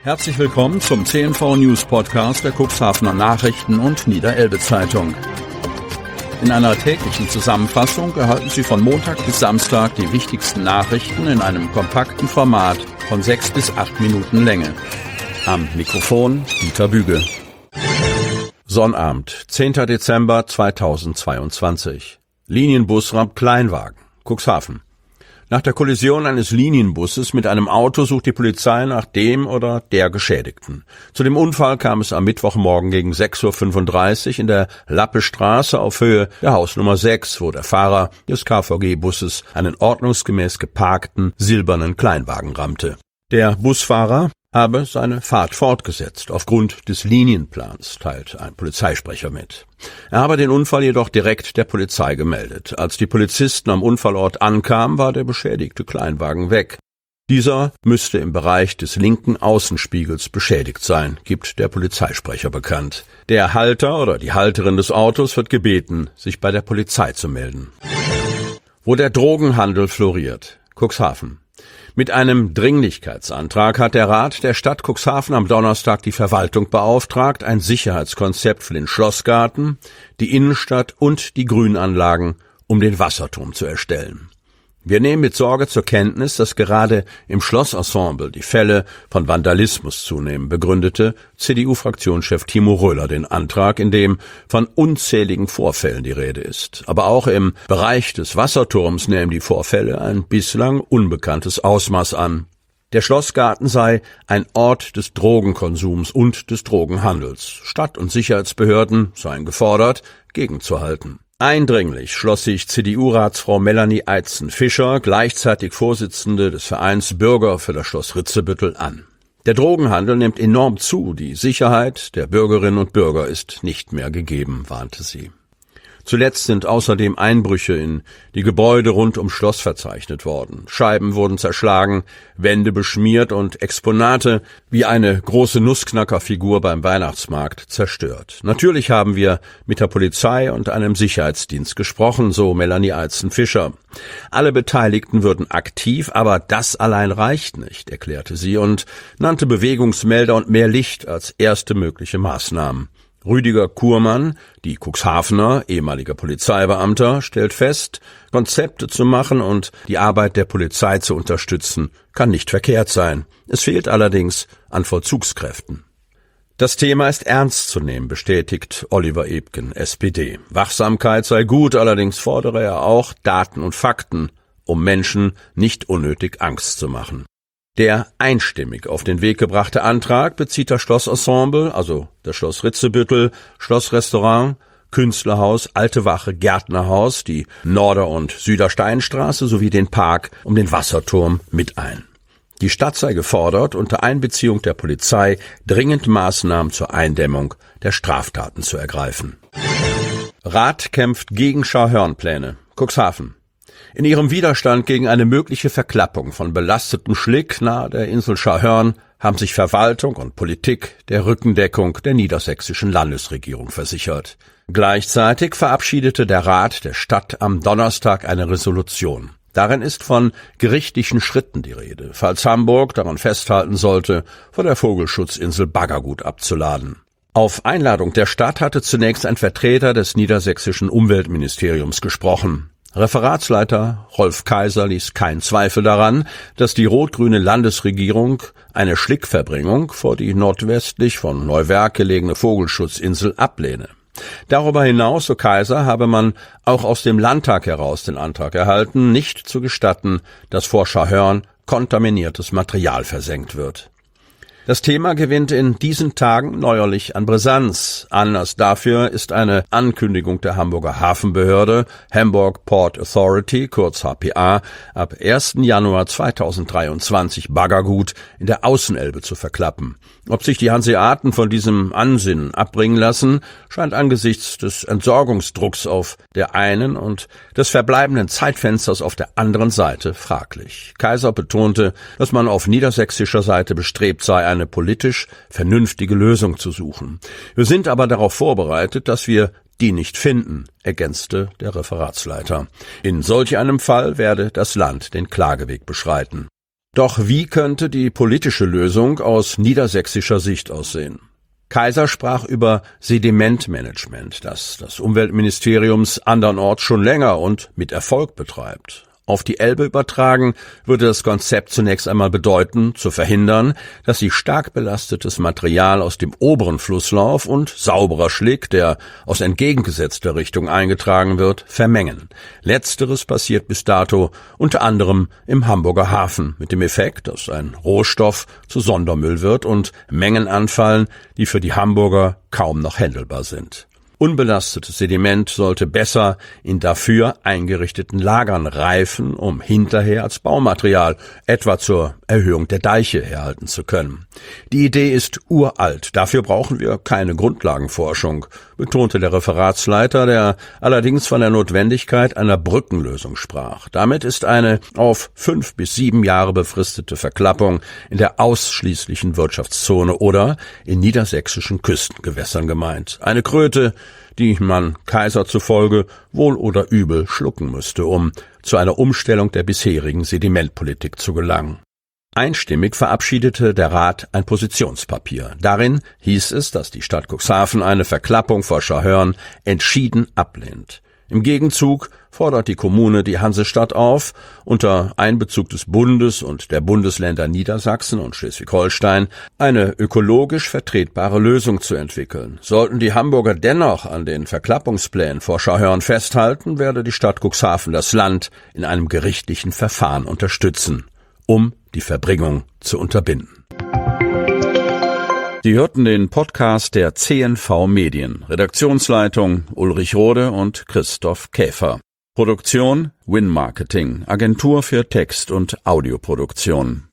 Herzlich willkommen zum CNV News Podcast der Cuxhavener Nachrichten und Niederelbe Zeitung. In einer täglichen Zusammenfassung erhalten Sie von Montag bis Samstag die wichtigsten Nachrichten in einem kompakten Format von 6 bis 8 Minuten Länge. Am Mikrofon Dieter Büge. Sonnabend, 10. Dezember 2022. Linienbus rammt Kleinwagen, Cuxhaven. Nach der Kollision eines Linienbusses mit einem Auto sucht die Polizei nach dem oder der Geschädigten. Zu dem Unfall kam es am Mittwochmorgen gegen 6:35 Uhr in der Lappestraße auf Höhe der Hausnummer 6, wo der Fahrer des KVG-Busses einen ordnungsgemäß geparkten silbernen Kleinwagen rammte. Der Busfahrer habe seine Fahrt fortgesetzt aufgrund des Linienplans, teilt ein Polizeisprecher mit. Er habe den Unfall jedoch direkt der Polizei gemeldet. Als die Polizisten am Unfallort ankamen, war der beschädigte Kleinwagen weg. Dieser müsste im Bereich des linken Außenspiegels beschädigt sein, gibt der Polizeisprecher bekannt. Der Halter oder die Halterin des Autos wird gebeten, sich bei der Polizei zu melden. Wo der Drogenhandel floriert, Cuxhaven. Mit einem Dringlichkeitsantrag hat der Rat der Stadt Cuxhaven am Donnerstag die Verwaltung beauftragt, ein Sicherheitskonzept für den Schlossgarten, die Innenstadt und die Grünanlagen um den Wasserturm zu erstellen. Wir nehmen mit Sorge zur Kenntnis, dass gerade im Schlossensemble die Fälle von Vandalismus zunehmen, begründete CDU-Fraktionschef Timo Röhler den Antrag, in dem von unzähligen Vorfällen die Rede ist. Aber auch im Bereich des Wasserturms nehmen die Vorfälle ein bislang unbekanntes Ausmaß an. Der Schlossgarten sei ein Ort des Drogenkonsums und des Drogenhandels. Stadt- und Sicherheitsbehörden seien gefordert, gegenzuhalten. Eindringlich schloss sich CDU-Ratsfrau Melanie Eitzen-Fischer, gleichzeitig Vorsitzende des Vereins Bürger für das Schloss Ritzebüttel, an. Der Drogenhandel nimmt enorm zu, die Sicherheit der Bürgerinnen und Bürger ist nicht mehr gegeben, warnte sie. Zuletzt sind außerdem Einbrüche in die Gebäude rund ums Schloss verzeichnet worden. Scheiben wurden zerschlagen, Wände beschmiert und Exponate wie eine große Nussknackerfigur beim Weihnachtsmarkt zerstört. Natürlich haben wir mit der Polizei und einem Sicherheitsdienst gesprochen, so Melanie Eitzen-Fischer. Alle Beteiligten würden aktiv, aber das allein reicht nicht, erklärte sie und nannte Bewegungsmelder und mehr Licht als erste mögliche Maßnahmen. Rüdiger Kurmann, die Cuxhavener, ehemaliger Polizeibeamter, stellt fest, Konzepte zu machen und die Arbeit der Polizei zu unterstützen, kann nicht verkehrt sein. Es fehlt allerdings an Vollzugskräften. Das Thema ist ernst zu nehmen, bestätigt Oliver Ebgen, SPD. Wachsamkeit sei gut, allerdings fordere er auch Daten und Fakten, um Menschen nicht unnötig Angst zu machen. Der einstimmig auf den Weg gebrachte Antrag bezieht das Schlossensemble, also das Schloss Ritzebüttel, Schlossrestaurant, Künstlerhaus, Alte Wache, Gärtnerhaus, die Norder- und Südersteinstraße sowie den Park um den Wasserturm mit ein. Die Stadt sei gefordert, unter Einbeziehung der Polizei dringend Maßnahmen zur Eindämmung der Straftaten zu ergreifen. Rat kämpft gegen Scharhörnpläne, Cuxhaven. In ihrem Widerstand gegen eine mögliche Verklappung von belastetem Schlick nahe der Insel Scharhörn haben sich Verwaltung und Politik der Rückendeckung der niedersächsischen Landesregierung versichert. Gleichzeitig verabschiedete der Rat der Stadt am Donnerstag eine Resolution. Darin ist von gerichtlichen Schritten die Rede, falls Hamburg daran festhalten sollte, vor der Vogelschutzinsel Baggergut abzuladen. Auf Einladung der Stadt hatte zunächst ein Vertreter des niedersächsischen Umweltministeriums gesprochen. Referatsleiter Rolf Kaiser ließ keinen Zweifel daran, dass die rot-grüne Landesregierung eine Schlickverbringung vor die nordwestlich von Neuwerk gelegene Vogelschutzinsel ablehne. Darüber hinaus, so Kaiser, habe man auch aus dem Landtag heraus den Antrag erhalten, nicht zu gestatten, dass vor Scharhörn kontaminiertes Material versenkt wird. Das Thema gewinnt in diesen Tagen neuerlich an Brisanz. Anlass dafür ist eine Ankündigung der Hamburger Hafenbehörde, Hamburg Port Authority, kurz HPA, ab 1. Januar 2023 Baggergut in der Außenelbe zu verklappen. Ob sich die Hanseaten von diesem Ansinnen abbringen lassen, scheint angesichts des Entsorgungsdrucks auf der einen und des verbleibenden Zeitfensters auf der anderen Seite fraglich. Kaiser betonte, dass man auf niedersächsischer Seite bestrebt sei, eine politisch vernünftige Lösung zu suchen. Wir sind aber darauf vorbereitet, dass wir die nicht finden, ergänzte der Referatsleiter. In solch einem Fall werde das Land den Klageweg beschreiten. Doch wie könnte die politische Lösung aus niedersächsischer Sicht aussehen? Kaiser sprach über Sedimentmanagement, das das Umweltministeriums andernorts schon länger und mit Erfolg betreibt. Auf die Elbe übertragen würde das Konzept zunächst einmal bedeuten, zu verhindern, dass sich stark belastetes Material aus dem oberen Flusslauf und sauberer Schlick, der aus entgegengesetzter Richtung eingetragen wird, vermengen. Letzteres passiert bis dato unter anderem im Hamburger Hafen, mit dem Effekt, dass ein Rohstoff zu Sondermüll wird und Mengen anfallen, die für die Hamburger kaum noch händelbar sind. Unbelastetes Sediment sollte besser in dafür eingerichteten Lagern reifen, um hinterher als Baumaterial, etwa zur Erhöhung der Deiche, herhalten zu können. Die Idee ist uralt, dafür brauchen wir keine Grundlagenforschung, betonte der Referatsleiter, der allerdings von der Notwendigkeit einer Brückenlösung sprach. Damit ist eine auf 5 bis 7 Jahre befristete Verklappung in der ausschließlichen Wirtschaftszone oder in niedersächsischen Küstengewässern gemeint. Eine Kröte, die man Kaiser zufolge wohl oder übel schlucken müsste, um zu einer Umstellung der bisherigen Sedimentpolitik zu gelangen. Einstimmig verabschiedete der Rat ein Positionspapier. Darin hieß es, dass die Stadt Cuxhaven eine Verklappung vor Scharhörn entschieden ablehnt. Im Gegenzug fordert die Kommune die Hansestadt auf, unter Einbezug des Bundes und der Bundesländer Niedersachsen und Schleswig-Holstein eine ökologisch vertretbare Lösung zu entwickeln. Sollten die Hamburger dennoch an den Verklappungsplänen vor Scharhörn festhalten, werde die Stadt Cuxhaven das Land in einem gerichtlichen Verfahren unterstützen, um die Verbringung zu unterbinden. Sie hörten den Podcast der CNV Medien. Redaktionsleitung Ulrich Rode und Christoph Käfer. Produktion Win Marketing, Agentur für Text- und Audioproduktion.